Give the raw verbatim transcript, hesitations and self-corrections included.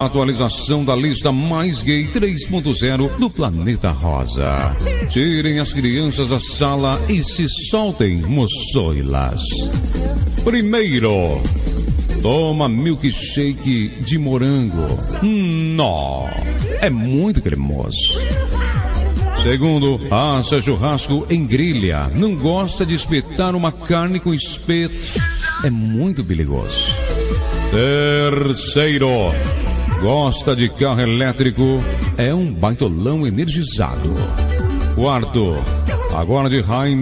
atualização da lista Mais Gay três ponto zero do Planeta Rosa. Tirem as crianças da sala e se soltem, moçoilas. Primeiro, toma milkshake de morango. Nó, é muito cremoso. Segundo, assa churrasco em grelha. Não gosta de espetar uma carne com espeto. É muito perigoso. Terceiro, gosta de carro elétrico. É um baitolão energizado. Quarto, agora de Rain